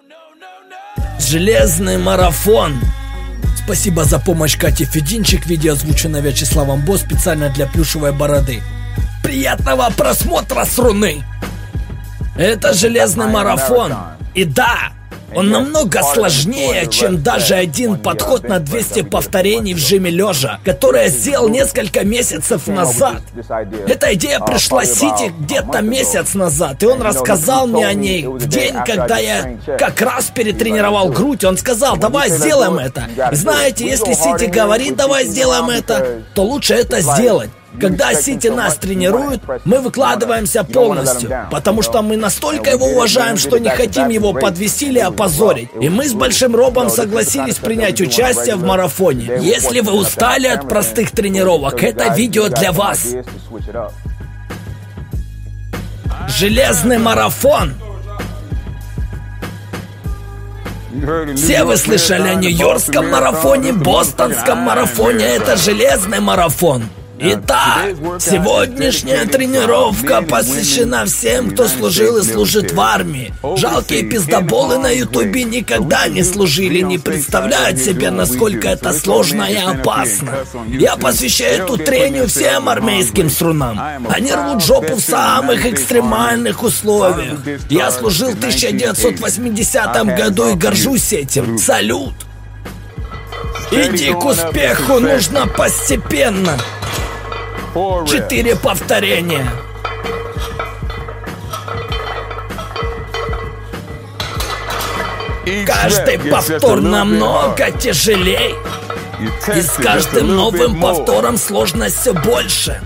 Железный марафон. Спасибо за помощь Кате Фединчик. Видео озвучено Вячеславом Бо специально для плюшевой бороды. Приятного просмотра, сруны! Это железный марафон. И да, он намного сложнее, чем даже один подход на 200 повторений в жиме лежа, который я сделал несколько месяцев назад. Эта идея пришла Сити где-то месяц назад, и он рассказал мне о ней в день, когда я как раз перетренировал грудь. Он сказал: давай сделаем это. И знаете, если Сити говорит: давай сделаем это, то лучше это сделать. Когда Сити нас тренирует, мы выкладываемся полностью, потому что мы настолько его уважаем, что не хотим его подвести или опозорить. И мы с Большим Робом согласились принять участие в марафоне. Если вы устали от простых тренировок, это видео для вас. Железный марафон. Все вы слышали о нью-йоркском марафоне, бостонском марафоне. Это железный марафон. Итак, сегодняшняя тренировка посвящена всем, кто служил и служит в армии. Жалкие пиздоболы на ютубе никогда не служили, не представляют себе, насколько это сложно и опасно. Я посвящаю эту трению всем армейским струнам. Они рвут жопу в самых экстремальных условиях. Я служил в 1980 году и горжусь этим. Салют! Иди к успеху нужно постепенно. 4 повторения. Каждый повтор намного тяжелее. И с каждым новым повтором сложность все больше.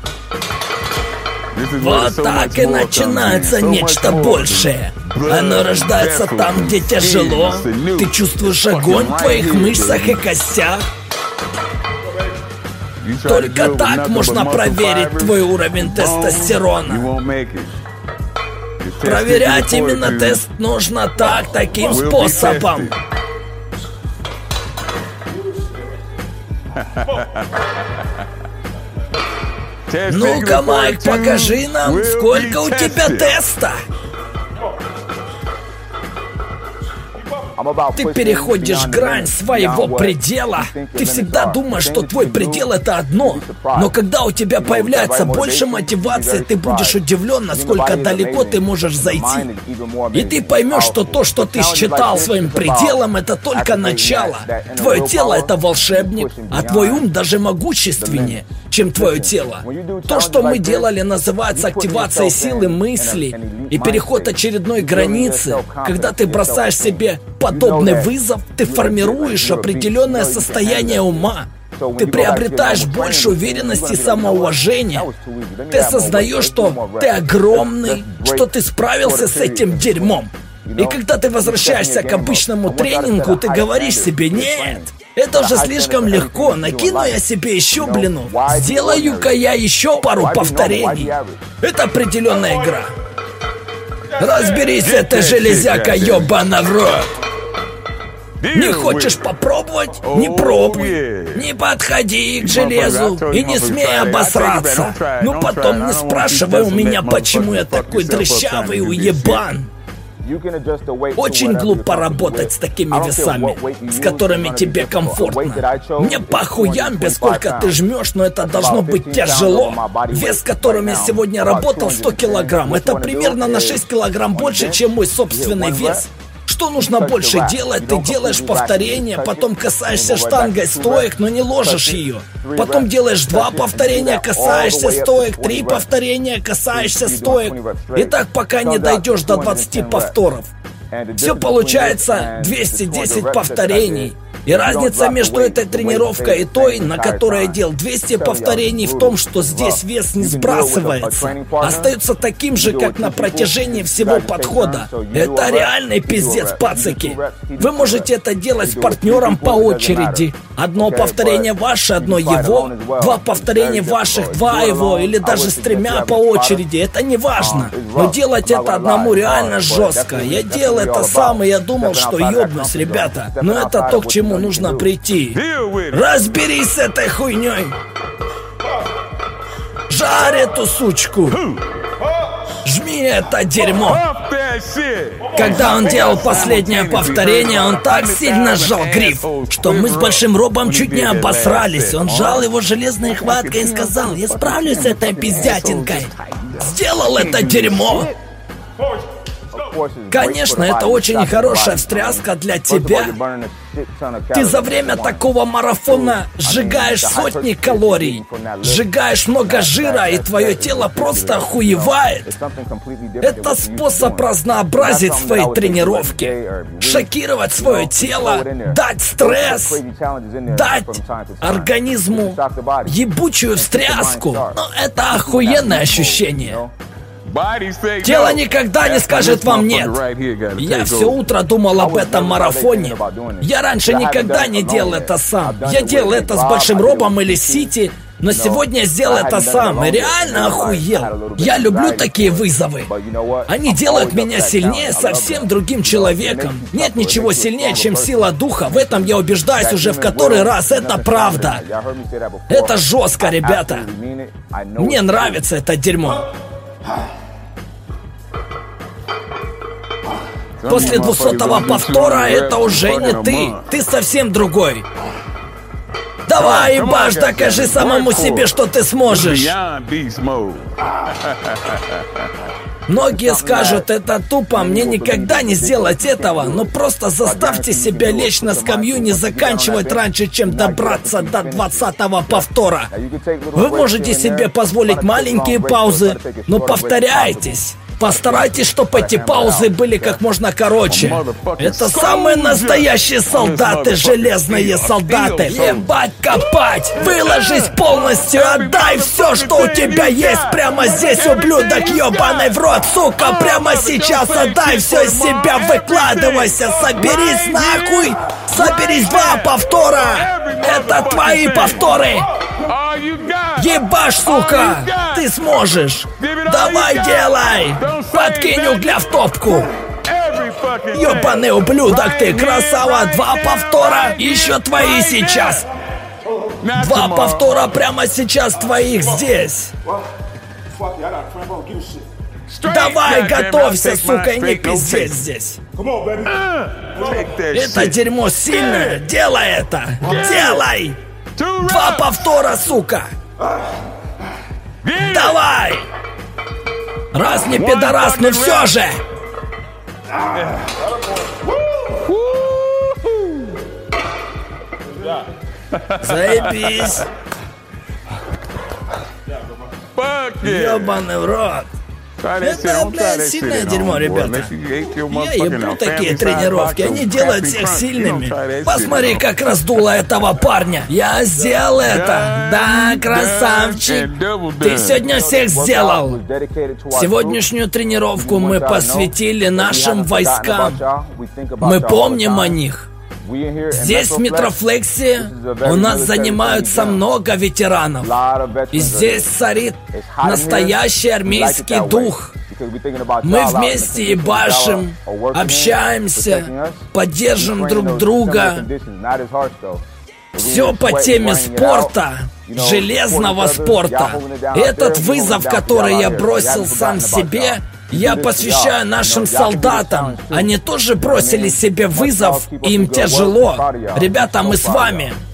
Вот так и начинается нечто большее. Оно рождается там, где тяжело. Ты чувствуешь огонь в твоих мышцах и костях. Только так можно проверить твой уровень тестостерона. Проверять именно тест нужно таким способом. Ну-ка, Майк, покажи нам, сколько у тебя теста. Ты переходишь грань своего предела. Ты всегда думаешь, что твой предел — это одно. Но когда у тебя появляется больше мотивации, ты будешь удивлен, насколько далеко ты можешь зайти. И ты поймешь, что то, что ты считал своим пределом, это только начало. Твое тело — это волшебник, а твой ум даже могущественнее, чем твое тело. То, что мы делали, называется активацией силы мысли и переход очередной границы. Когда ты бросаешь себе подобный вызов, ты формируешь определенное состояние ума. Ты приобретаешь больше уверенности и самоуважения. Ты осознаешь, что ты огромный, что ты справился с этим дерьмом. И когда ты возвращаешься к обычному тренингу, ты говоришь себе: нет, это уже слишком легко, накину я себе еще блину, сделаю-ка я еще пару повторений. Это определенная игра. Разберись с этой железякой, ёбана в рот. Не хочешь попробовать? Не пробуй. Не подходи к железу и не смей обосраться. Ну потом не спрашивай у меня, почему я такой дрыщавый уебан. Очень глупо работать с такими весами, с которыми тебе комфортно. Мне похуям, сколько ты жмешь, но это должно быть тяжело. Вес, с которым я сегодня работал, 100 килограмм. Это примерно на 6 килограмм больше, чем мой собственный вес. Что нужно больше делать? Ты делаешь повторения, потом касаешься штангой стоек, но не ложишь ее. Потом делаешь 2 повторения, касаешься стоек, 3 повторения, касаешься стоек. И так пока не дойдешь до 20 повторов. Все получается 210 повторений. И разница между этой тренировкой и той, на которой я делал 200 повторений, в том, что здесь вес не сбрасывается. Остается таким же, как на протяжении всего подхода. Это реальный пиздец, пацаки. Вы можете это делать с партнером по очереди. Одно повторение ваше, одно его. 2 повторения ваших, 2 его. Или даже с 3 по очереди. Это не важно. Но делать это одному реально жестко. Я делал это сам, и я думал, что ёбнусь, ребята. Но это то, к чему нужно прийти. Разберись с этой хуйней. Жарь эту сучку. Жми это дерьмо. Когда он делал последнее повторение, он так сильно сжал гриф, что мы с Большим Робом чуть не обосрались. Он сжал его железной хваткой и сказал: «Я справлюсь с этой пиздятинкой». Сделал это дерьмо. Конечно, это очень хорошая встряска для тебя. Ты за время такого марафона сжигаешь сотни калорий, сжигаешь много жира, и твое тело просто охуевает. Это способ разнообразить свои тренировки, шокировать свое тело, дать стресс, дать организму ебучую встряску. Но это охуенное ощущение. Тело никогда не скажет вам «нет». Я все утро думал об этом марафоне. Я раньше никогда не делал это сам. Я делал это с Большим Робом или Сити, но сегодня сделал это сам и реально охуел. Я люблю такие вызовы. Они делают меня сильнее, совсем другим человеком. Нет ничего сильнее, чем сила духа. В этом я убеждаюсь уже в который раз. Это правда. Это жестко, ребята. Мне нравится это дерьмо. После 200-го повтора это уже не ты. Ты совсем другой. Давай, ебаш, докажи самому себе, что ты сможешь. Многие скажут, это тупо, мне никогда не сделать этого. Но просто заставьте себя лечь на скамью, не заканчивать раньше, чем добраться до 20-го повтора. Вы можете себе позволить маленькие паузы, но повторяйтесь. Постарайтесь, чтобы эти паузы были как можно короче. Это самые настоящие солдаты, железные солдаты. Ебать копать! Выложись полностью, отдай все, что у тебя есть прямо здесь, ублюдок ебаный в рот, сука! Прямо сейчас отдай все из себя, выкладывайся, соберись нахуй! Соберись, 2 повтора! Это твои повторы! Ебашь, сука! Ты сможешь! Давай, делай! Подкинь угля в топку! Ёбаный ублюдок, ты красава! 2 повтора! Еще твои сейчас! 2 повтора прямо сейчас твоих здесь! Давай, готовься, сука, и не пиздеть здесь! Это дерьмо сильное! Делай это! Делай! 2 повтора, сука! Давай! Раз не пидорас, но все же! Заебись! Ёбаный в рот! Это, блядь, сильное дерьмо, ребята. Я ебу такие тренировки, они делают всех сильными. Посмотри, как раздуло этого парня. Я сделал это. Да, красавчик. Ты сегодня всех сделал. Сегодняшнюю тренировку мы посвятили нашим войскам. Мы помним о них. Здесь, в Метрофлексе, у нас занимаются много ветеранов. И здесь царит настоящий армейский дух. Мы вместе ебашим, общаемся, поддержим друг друга. Все по теме спорта, железного спорта. Этот вызов, который я бросил сам себе, я посвящаю нашим солдатам. Они тоже бросили себе вызов, им тяжело. Ребята, мы с вами.